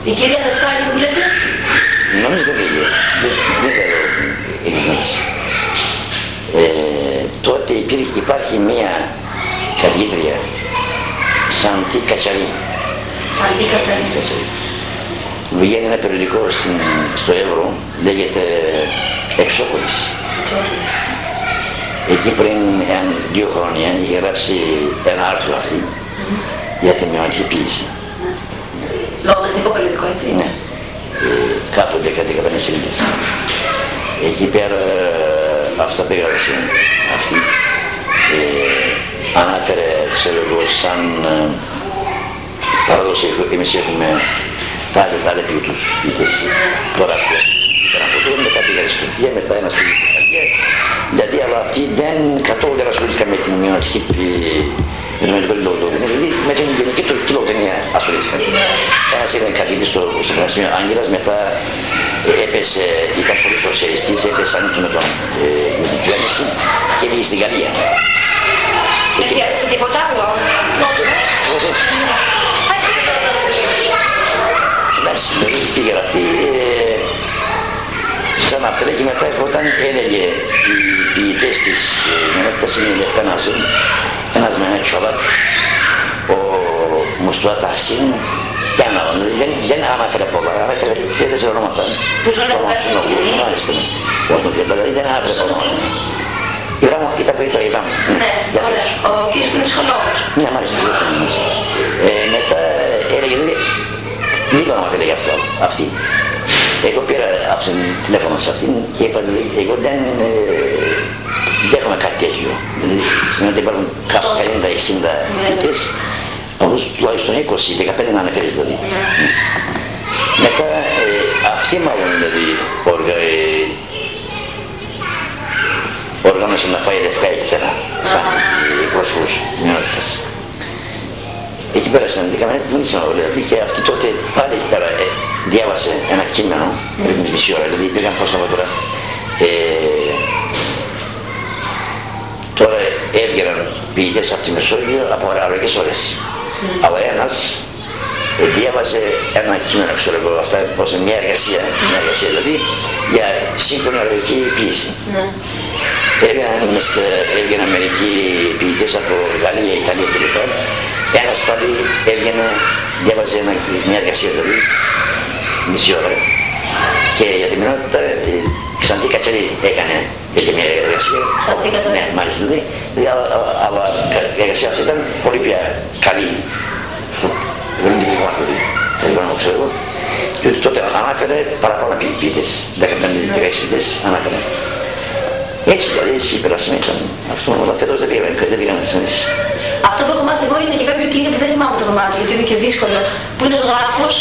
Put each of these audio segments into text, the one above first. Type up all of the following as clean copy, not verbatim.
Η κυρία Δευκάλη που λέτε. Νομίζω δεν πήγε. Δεν είναι μέσα. Τότε υπάρχει μία καθηγήτρια, Σαντή Κατσαρή. Σαντή Κατσαρή. Βγαίνει ένα περιοδικό στο Εύρο, λέγεται Εξώπολης. Εκεί πριν 2 χρόνια είχε γράψει ένα άρθρο αυτή για τη μειωματική ποίηση. Λογοτεχνικό περιοδικό, έτσι. Ναι. Κάπου 10-15 σελίδες. Εκεί πέρα αυτά που έγραψε αυτή ανάφερε, ξέρω εγώ, σαν παράδοση εμείς έχουμε τάδε ποιητούς ποιητές. Τώρα αυτό ήταν από τότε, μετά πήγα στην Τουρκία, μετά ένας πήγε στην Ιταλία. Δηλαδή, αλλά αυτοί δεν καθόλου δεν ασχολήθηκαν με την μειωματική λογοτεχνία, δηλαδή με την γενική τουρκική λογοτεχνία ασχολήθηκαν. Ένας ήταν καθηγητής στο Πανεπιστήμιο Άγγελας, μετά έπεσε, ήταν πολύ σοσιαλιστής, έπεσε ανήκει με την κυβέρνηση και πήγε στην Γαλλία. Στην τίποτα άλλο. Εντάξει, δηλαδή πήγε αυτή σαν αυτά και μετά όταν έλεγε οι ποιητές της μειονότητας είναι η Λευκά Ναζίν, ένας Μehmet Çolak, ο Mustafa Tahsin και ένα άλλο, δεν ανάφερε πολλά, ανάφερε 4 ονόματα. Πώς λέγανε τα μάλιστα, δηλαδή δεν ανάφερε πολλά ονόματα. Ήταν περί το Ιβάμ. Ναι, ωραία, ο κύριος που είναι ψυχολόγος. Ναι, μάλιστα, μετά έλεγε, λίγα ονόματα έλεγε αυτό, αυτή. Εγώ πήρα από την τηλέφωνο σε αυτήν και είπα ότι εγώ δεν δέχομαι κάτι τέτοιο. Δηλαδή, σημαίνει ότι υπάρχουν κάπου 50-60 ποιητές, όμως τουλάχιστον 20-15 να αναφέρεις δηλαδή. Μετά αυτή μάλλον δηλαδή οργάνωσε να πάει Λευκά εκεί πέρα, σαν πρόσωπος μειονότητας. Εκεί πέρα συναντήκαμε, μην σημαίνει δηλαδή και αυτή τότε πάλι εκεί πέρα διάβασε ένα κείμενο πριν μισή ώρα, δηλαδή πήγαν πόσο από τώρα. Τώρα έβγαιναν ποιητές από τη Μεσόγειο από αραβικές ώρες. Αλλά ένας διάβασε ένα κείμενο, ξέρω εγώ, αυτά πως μια εργασία δηλαδή για σύγχρονη αραβική ποίηση. Έβγαιναν μερικοί ποιητές από Γαλλία, Ιταλία κλπ. Ένας πάλι έβγαινε, διάβαζε μια εργασία δηλαδή, μισή ώρα. Και για τη μηνότητα, Σαντή Κατσαρή έκανε τέτοια μια εργασία. Σαντή Κατσαρή. Ναι, μάλιστα δηλαδή, αλλά η εργασία αυτή ήταν πολύ πιο καλή. Δεν την θυμάστε δηλαδή, δεν μπορώ να ξέρω εγώ. Διότι τότε ανάφερε παραπάνω ποιητές, 15-16 ποιητές ανάφερε. Έτσι δηλαδή, έτσι περάσαμε ήταν αυτό, αλλά φέτος δεν πήγαμε να σημαίνει. Αυτό που έχω μάθει εγώ είναι και κάποιο κείμενο που δεν θυμάμαι το όνομά του, γιατί είναι και δύσκολο, που είναι ο γράφος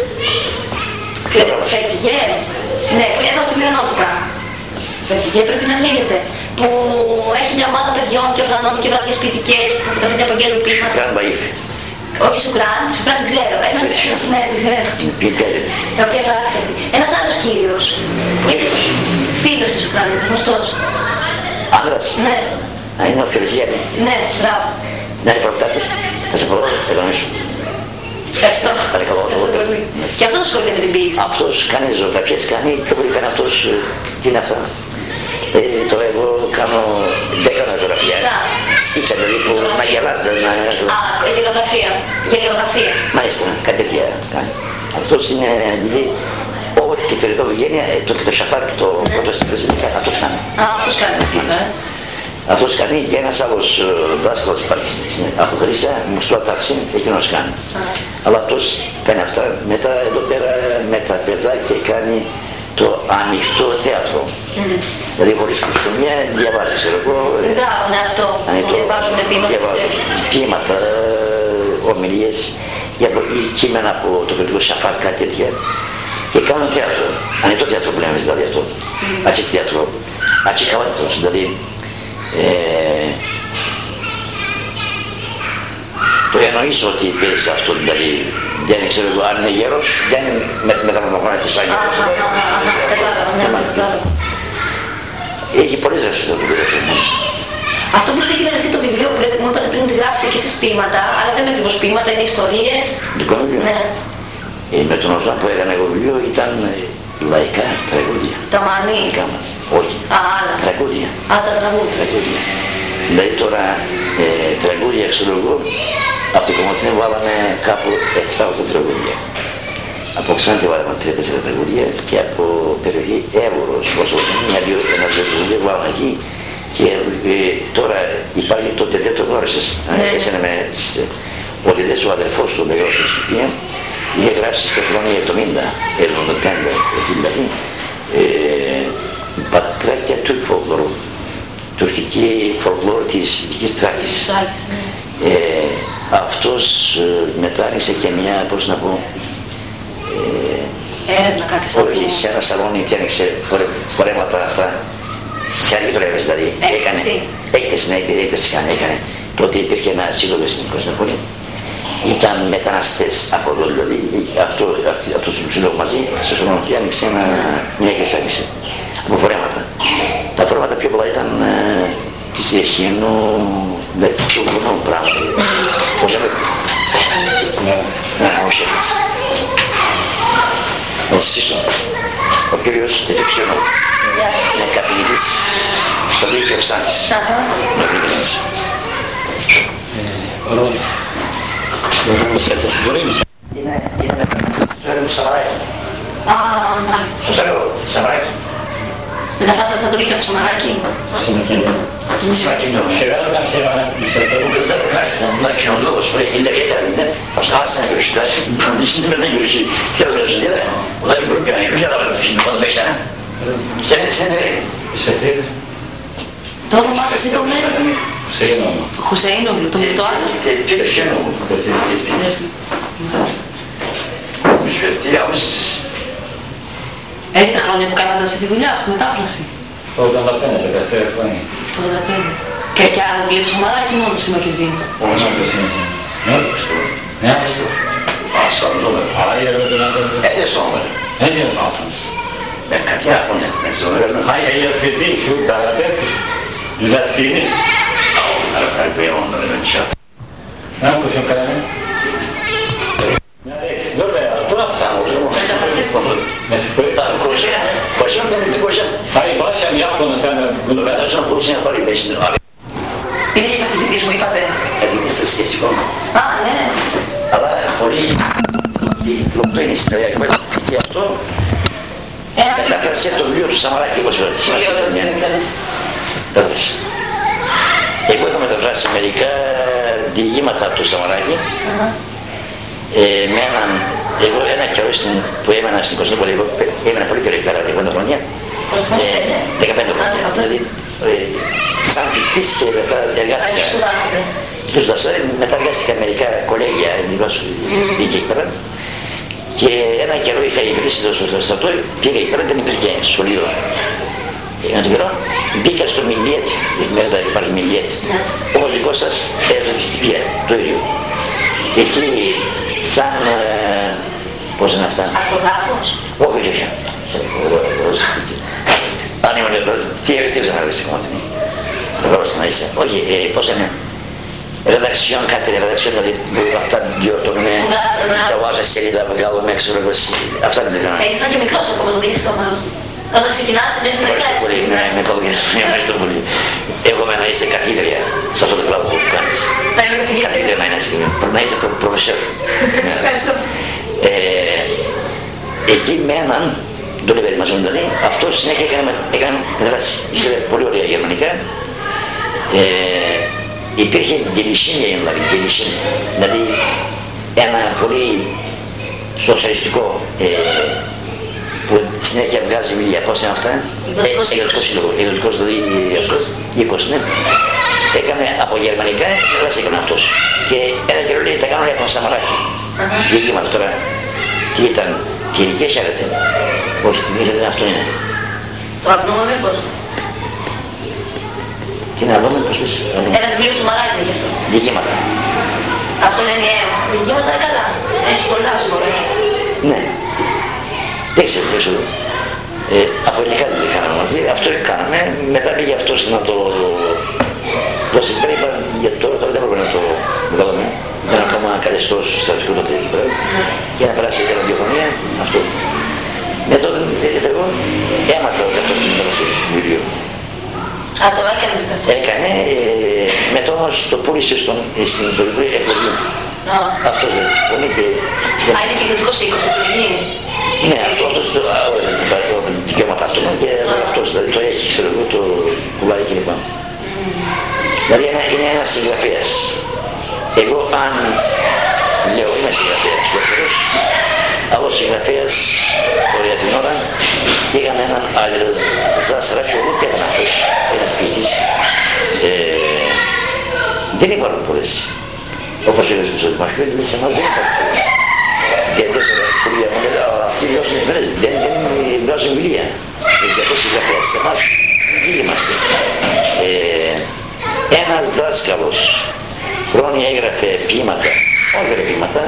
Φετιγέ. Ναι, εδώ στη μειονότητα. Φετιγέ πρέπει να λέγεται. Που έχει μια ομάδα παιδιών και οργανώνει και βραδιές ποιητικές που τα παιδιά απογγέλουν πείσματα. Γκραντ Μπαΐφ. Όχι Σουκράν, Σουκράν δεν ξέρω. Ναι, δεν ξέρω. Η οποία γράφει κάτι. Ένας άλλος κύριος. Φίλος της Σουκράν, είναι γνωστός. Άνδρας. Ναι. Είναι ο Φερζιάνη. Ναι, μπράβο. Να είναι προπτάτης. Θα σε πω, εγγονίσου. Ευχαριστώ. Παρακαλώ. Και αυτός ασχολείται με την ποίηση. Αυτός κάνει ζωγραφιές, κάνει πιο πολύ κάνει αυτός, τι είναι αυτά. Τώρα εγώ κάνω 10 ζωγραφιά. Σκίτσα δηλαδή που να γελάς. Γελιογραφία. Μάλιστα, κάτι τέτοια κάνει. Αυτός είναι δηλαδή ό,τι περιοδικό βγαίνει, το Σαφάρ και το πρώτο στην Πρεσβυτικά, αυτός κάνει. Αυτός κάνει τα σκίτσα. Αυτός κάνει και ένας άλλος δάσκαλος υπάρχει από Χρύσα, Mustafa Tahsin, εκείνος κάνει. Αλλά αυτός κάνει αυτά, μετά εδώ πέρα μεταπαιδάει και κάνει το ανοιχτό θέατρο. Δηλαδή χωρίς κουστούμια διαβάζει, ξέρω εγώ. Ναι, αυτό, διαβάζουν ποίηματα, ομιλίες, κείμενα από το περιοδικό Σαφάρ, κάτι τέτοια. Και κάνουν θέατρο, ανοιχτό θέατρο που λέμε δηλαδή αυτό. Açık θέατρο, açık hava θέατρος, δηλαδή το εννοείς ότι παίζεις αυτό, δηλαδή δεν ξέρω εγώ αν είναι γέρος, δεν μεταμορφώνεται σαν γέρος. Έχει πολλές ρεύσεις το βιβλίο αυτό. Αυτό που λέτε κύριε εσύ το βιβλίο που λέτε, μου είπατε πριν ότι γράφετε και εσείς ποίηματα, αλλά δεν είναι ακριβώς ποίηματα, είναι ιστορίες. Δικό βιβλίο. Ναι. Με τον Οζάν που έκανα εγώ βιβλίο ήταν λαϊκά τραγούδια. Τα μανί. Δικά μας. Όχι. Άλλα. Τραγούδια. Τα τραγούδια. Δηλαδή τώρα τραγούδια, ξέρω εγώ, από την Κομωτινή βάλαμε κάπου 7-8 τραγούδια. Από Ξάνθη βάλαμε 3-4 τραγούδια και από περιοχή Εύωρος, όσο ένα-δύο τραγούδια βάλαμε εκεί. Και τώρα υπάρχει το ΤΕΔΕ, το γνώρισες. Έσαι ο ΤΕΔΕ, ο αδερφός του μεγάλου στη Σοφία, είχε γράψει στα χρόνια 70, 75, δηλαδή, πατράκια του φολκλόρου, τουρκική φολκλόρ της Δυτικής Τράκης. Αυτός μετά άνοιξε και μια, πώς να πω, έρευνα κάτι σαν όχι, σε ένα σαλόνι και άνοιξε φορέματα αυτά, σε αρκετρεύες δηλαδή, έκανε, έκθεση να έκανε. Τότε υπήρχε ένα σύλλογο στην Κωνσταντινούπολη. Ήταν μεταναστές από εδώ, δηλαδή αυτός ο σύλλογο μαζί, στο σαλόνι και άνοιξε μια έκθεση άνοιξε από φορέματα. Τα φορέματα πιο πολλά ήταν της Ιεχίνου, του βουνού πράγματα. Πώς λέμε, όχι έτσι. Να σας στήσω, ο κύριος Τεφεξιονό, είναι καθηγητής στο Λύκειο Ξάνθης. Ρόλος. Μπορούμε σε αυτή τη ζωή μας. Είναι στο έργο του Σαμαράκη. Μάλιστα. Στο έργο του Σαμαράκη. Μεταφράσατε το Λύκειο του Σαμαράκη. Σαμαρακινό. Ο Κωνσταντίνος Χάρστα, μαρκινολόγος που έχει λέγεται, ας χάσανε το ρωσιτάσι, δεν είναι γρουσί. Και το ρωσί, δεν μπορεί να είναι, δεν μπορεί να είναι, όταν παίξα. Σε Το όνομά σας είναι το μέρο. Χουσεϊνόγλου, το άλλο. Τι το χιόνου. Έχετε χρόνια που κάνατε αυτή τη δουλειά, αυτή τη μετάφραση. Το 85, 13 χρόνια. Το 85. Και άλλα βιβλία του Σαμαράκη, μόνο το Σήμα και Δίνη. Μόνο το Σήμα. Ναι, αυτό. Aslan olur. Hayır, öyle bir En de son var. Ne diyorsunuz? Ben katiyen bunu etmez. Onu vermem. Hayır, yazı değil, şu beraber düzelttiğiniz. Onları ben onları ben şey yaptım. Ne yapıyorsun kalemi? Dur be ya, dur at. Sen olur mu? Mesut Bey. Tamam konuşalım. Koşalım benim konuşalım. Hayır, başlayalım, yap onu sen de. Bunu Ben ben. de sonra konuşayım yaparım ben şimdi abi. Είναι η καθηγητής μου, είπατε. Καθηγητής θρησκευτικό. Ναι. Αλλά πολύ διπλοπτό είναι στην ιστορία και αυτό μεταφράσισε το βιβλίο του Σαμαράκη όπως τέλος. Εγώ έχω μεταφράσει μερικά διηγήματα από το Σαμαράκη με έναν, εγώ ένα καιρό που έμενα στην Κωνσταντινούπολη, έμενα πολύ καιρό πέρα, 15 χρόνια, 15 χρόνια, δηλαδή σαν φοιτητής και μετά εργάστηκα. Μετά εργάστηκα μερικά κολέγια δημόσιου πήγε εκεί πέρα και ένα καιρό είχα υπηρέσει στο στρατό, πήγα εκεί πέρα, δεν υπήρχε σχολείο. Ένα καιρό μπήκα στο Μιλιέτ, εφημερίδα υπάρχει Μιλιέτ, όπως δικό σας έφερε το ίδιο. Εκεί σαν, πώς είναι αυτά. Αρθογράφος. Όχι, όχι. Αν ήμουν τι ξαναγραφείς ακόμα την. Αρθογράφος να είσαι. Όχι, πώς είναι. Ρεδαξιόν, κάτι ρεδαξιόν, δηλαδή αυτά διορτώνουμε, τα βάζω σελίδα, βγάλουμε έξω, αυτά δεν έκανα. Ήσταν και μικρός ακόμα το διεύθυνο μάλλον. Όταν ξεκινάς μέχρι να Ευχαριστώ πολύ, με κόβγες, ευχαριστώ πολύ. Εγώ να είσαι καθήτρια σε αυτό το κλάδο που κάνεις. Καθήτρια να είναι συγκεκριμένα, να είσαι προφεσόρ. Ευχαριστώ. Εκεί με έναν, τον είπε μαζί μου, αυτό συνέχεια έκανε μεταφράσεις. Ήξερε πολύ ωραία γερμανικά. Υπήρχε γελισίνια η Ελλάδα, γελισίνια. Δηλαδή ένα πολύ σοσιαλιστικό που συνέχεια βγάζει βιβλία. Πώς είναι αυτά? Εκδοτικός σύλλογο. Εκδοτικός δηλαδή αυτός, οίκος, ναι. Έκανε από γερμανικά, αλλά έκανε αυτός. Και ένα καιρό λέει τα κάνω για τον Σαμαράκη. Διηγήματα τώρα. Τι ήταν, κυρικές άρετε. Όχι, την ήθελε αυτό είναι. Το αρνούμε μήπως. Τι να δούμε, πώς πεις. Ένα βιβλίο του Σαμαράκη είναι γι' αυτό. Διηγήματα. Αυτό είναι ενιαίο. Διηγήματα είναι καλά. Έχει πολλά Σαμαράκη. Ναι. Δεν ξέρω ποιος εδώ. Από ελληνικά δεν είχαμε μαζί, αυτό κάναμε, μετά πήγε αυτός να το δώσει πέρα, είπα για τώρα δεν έπρεπε να το βγάλουμε. ήταν ακόμα καθεστώς στρατιωτικό τότε εκεί πέρα, και να περάσει για ραδιοφωνία, αυτό. Με τότε εγώ έμαθα ότι αυτός την πέρασε βιβλίο. Α, το έκανε αυτό. Έκανε, μετά όμως το πούλησε στην ιστορική εκδοχή. Αυτός δεν πονεί και... Α, είναι και κριτικός οίκος του πληγή. Ναι, αυτός το δικαιώματα αυτού και αυτός δηλαδή το έχει, ξέρω εγώ, το πουλάει κλπ. Δηλαδή είναι ένας συγγραφέας. Εγώ αν λέω είμαι συγγραφέας δεύτερος, άλλος συγγραφέας ωραία την ώρα, είχαμε έναν Αλιρζά Σαρατσιόγλου και έναν αυτός, ένας ποιητής. Δεν υπάρχουν πολλές. Όπως έλεγε ο Δημαρχιού, σε εμάς δεν υπάρχουν πολλές. Γιατί τώρα που διαμονή, αυτοί βγάζουν εφημερές, δεν βγάζουν βιβλία. Έτσι αυτός συγγραφέας, σε εμάς δεν είμαστε. Ένας δάσκαλος χρόνια έγραφε ποίηματα, όχι ποίηματα,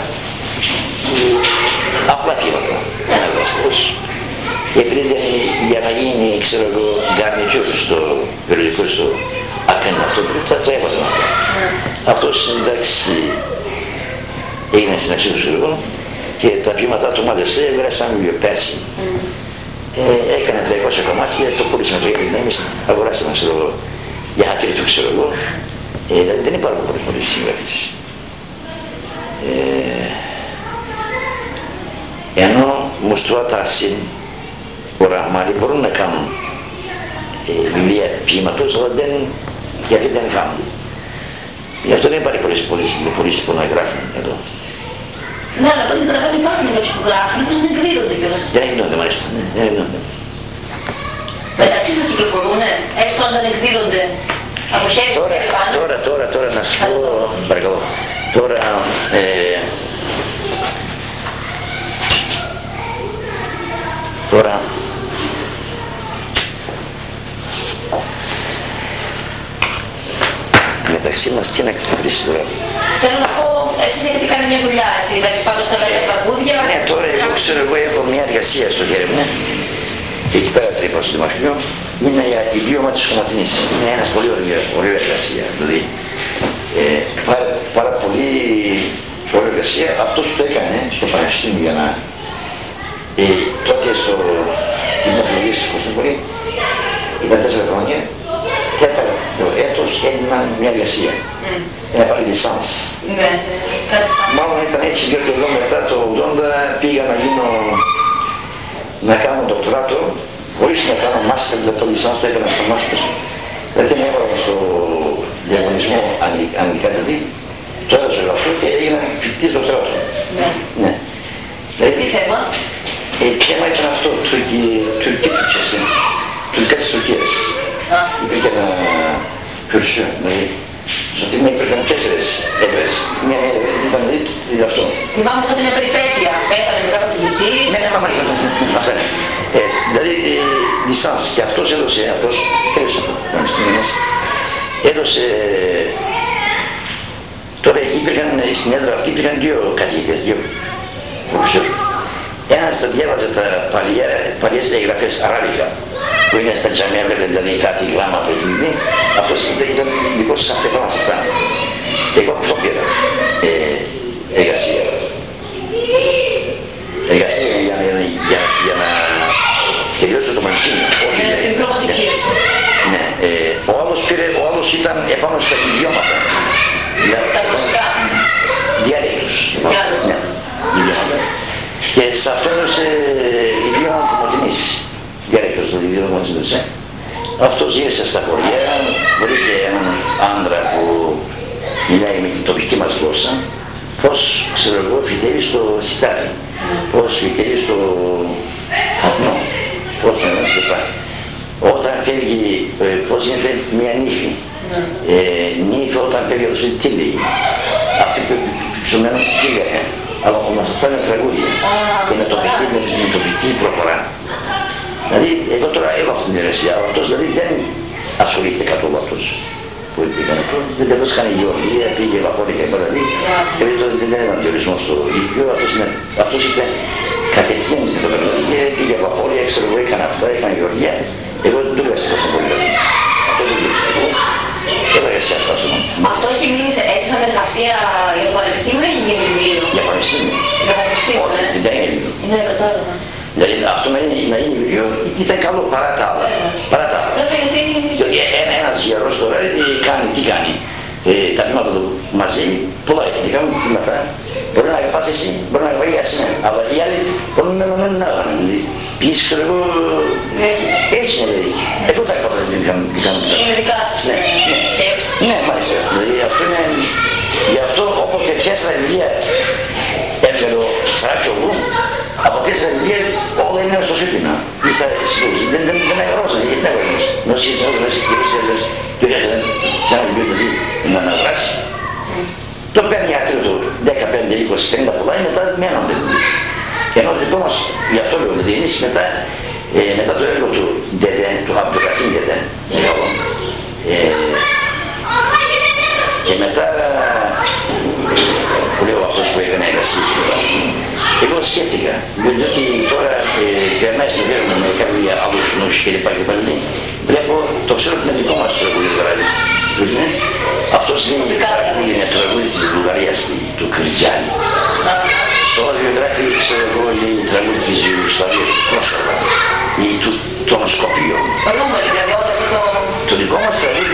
απλά ποίηματα, ένας δάσκαλος. Επειδή για να γίνει, ξέρω εγώ, γκαρνιτζούρ στο περιοδικό, στο άκρη αυτό, το έβαζαν αυτά. Αυτός εντάξει έγινε στην αξία του σχολείου και τα ποίηματα του μάδευσε, έβγαλε σαν βιβλίο πέρσι. Έκανε 300 κομμάτια, το πούλησε με το γιατί εμείς αγοράσαμε, ξέρω εγώ, για άκρη του, ξέρω εγώ. Δεν υπάρχουν πολλές συγγραφείς. Ενώ Μουστουάτασιν, ο Ραχμάλη μπορούν να κάνουν βιβλία ποίηματος, αλλά γιατί δεν κάνουν. Γι' αυτό δεν υπάρχει πολλοί που να γράφουν εδώ. Ναι, αλλά τότε δεν υπάρχουν κάποιοι που γράφουν, όμως δεν εκδίδονται κιόλας. Δεν εκδίδονται μάλιστα, ναι, δεν εκδίδονται. Μεταξύ σας κυκλοφορούνε, έστω αν δεν εκδίδονται από χέρι σε χέρι πάνω. Τώρα να σας πω, παρακαλώ, τώρα μεταξύ μας τι να κατηγορήσει τώρα. Θέλω να πω, εσείς έχετε κάνει μια δουλειά, έτσι, εντάξει, πάνω στα λίγα τραγούδια. Ναι, τώρα εγώ ξέρω, εγώ έχω μια εργασία στο Γέρεμνε, εκεί πέρα τρίπα στο Δημαρχείο, είναι η βίωμα της Χωματινής. Είναι ένας πολύ ωραία εργασία, δηλαδή πάρα πολύ ωραία εργασία. Αυτός το έκανε στο Πανεπιστήμιο για να τότε στην επιλογή της Κωνσταντινούπολη ήταν 4 χρόνια, τέταρτο έτος έγιναν μια εργασία. Ένα πάλι λισάνς. Ναι, κάτι σαν. Μάλλον ήταν έτσι, διότι εδώ μετά το 80 πήγα να κάνω ντοκτοράτο, χωρίς να κάνω μάστερ, δηλαδή το λισάνς το έκανα στα μάστερ. Δηλαδή με έβαλα στο διαγωνισμό αγγλικά δηλαδή, το έδωσα αυτό και έγινα φοιτητής ντοκτοράτο. Ναι. Τι θέμα? Θέμα ήταν αυτό, τουρκική Türkçesi, τουρκικά της Τουρκίας. Υπήρχε ένα κουρσιό, δηλαδή, στο τίμημα υπήρχαν 4 έδρες, μια ήταν δηλαδή αυτό. Θυμάμαι που είχατε μια περιπέτεια, πέθανε μετά ο καθηγητής. Ναι, αυτά είναι. Δηλαδή, λισάνς, και αυτός έδωσε, τέλος από το πανεπιστήμιο μας, έδωσε, τώρα εκεί υπήρχαν, στην έδρα αυτή υπήρχαν 2 καθηγητές, 2 professor. Ένας θα διάβαζε τα παλιές διαγραφές αράβικα, που είναι στα τζαμιά, βλέπετε δηλαδή κάτι γράμματα εκεί, αυτός ήταν δικός σας αυτεγράμματα αυτά. Εγώ αυτό πήρα, εργασία. Εργασία για να τελειώσω το πανεπιστήμιο. Την πραγματική. Ναι, ο άλλος ήταν επάνω στα ιδιώματα. Τα ρωσικά. Διάλεκτους. Ναι, ιδιώματα. Και σε αυτό έδωσε ιδιώμα του Μοντινής. Διάλεκτος του ιδιώμα του Μοντινής. Αυτός γύρισε στα χωριά, βρήκε έναν άντρα που μιλάει με την τοπική μας γλώσσα, πώς, ξέρω εγώ, φυτεύει στο σιτάρι, πώς φυτεύει στο καπνό, πώς να λένε και πάει. Όταν φεύγει, πώς γίνεται μια νύφη. Νύφη όταν φεύγει από το σπίτι, τι λέει. Αυτοί που ψωμένουν τι λέγανε. Αλλά όμως αυτά είναι τραγούδια και είναι τοπική προφορά. Δηλαδή, εγώ τώρα έχω αυτή την εργασία, αλλά αυτός δηλαδή δεν ασχολείται καθόλου αυτός που πήγαν αυτό. Δεν αυτός κάνει γεωργία, πήγε βαπόρια και πέρα δηλαδή. Και τότε δεν ήταν διορισμό στο Λύκειο, αυτός είπε κατευθείαν στην τοπική, πήγε βαπόρια, ξέρω εγώ, έκανε αυτά, έκανε γεωργία. Εγώ δεν το έκανα τόσο πολύ δηλαδή. Αυτό δεν το ξέρω εγώ. Και εργασία αυτό. Αυτό έχει μείνει έτσι σαν εργασία. προετοιμασία για το πανεπιστήμιο έχει γίνει βιβλίο? Για πανεπιστήμιο. Για πανεπιστήμιο, Όχι, δεν είναι βιβλίο. Ναι, κατάλαβα. Δηλαδή αυτό να είναι βιβλίο ήταν καλό παρά τα άλλα. Παρά τα άλλα. Ένας γερός τώρα τι κάνει. Τα βήματα του μαζί, πολλά ειδικά βήματα. Μπορεί να πας εσύ, μπορεί να βγει ασυνέ. Αλλά οι άλλοι μπορούν να μένουν να κάνουν. Ποιείς ξέρω εγώ, έτσι είναι δηλαδή. Εγώ τα είπα τι κάνουν. Είναι δικά σας σκέψεις. Ναι, μάλιστα. Δηλαδή αυτό είναι, γι' αυτό όποτε 4 βιβλία έβγαλε ο Στράτσογλου, από 4 βιβλία όλα είναι στο Σύπηνα. Δεν αγοράζαν, γιατί δεν αγοράζαν. Νόσοι αγοράζαν και του είχαν σε ένα βιβλίο δηλαδή να αναβράσει. Το παίρνει άκρη του 15, 20, 30 πολλά, μετά μένονται. Ενώ λοιπόν μας, γι' αυτό λέω, δηλαδή εμείς μετά το έργο του Ντεδέν, του Αμπτουραχήν Ντεδέν, και μετά που λέω αυτός που έκανε εργασία, εγώ σκέφτηκα, διότι τώρα περνάει στο γέρο μου με κάποιοι άλλους νους και λοιπά και πάλι, βλέπω, το ξέρω ότι είναι δικό μας τραγούδι παράδειγμα. Αυτός είναι το τραγούδι της Βουλγαρίας, του Κριτζάνη. Στο βιογράφη ξέρω εγώ λέει τραγούδι της Ιουγκοσλαβίας, του Κόσοβα ή των Σκοπίων. Το νούμερο δηλαδή όλο αυτό το... Το δικό μας τραγούδι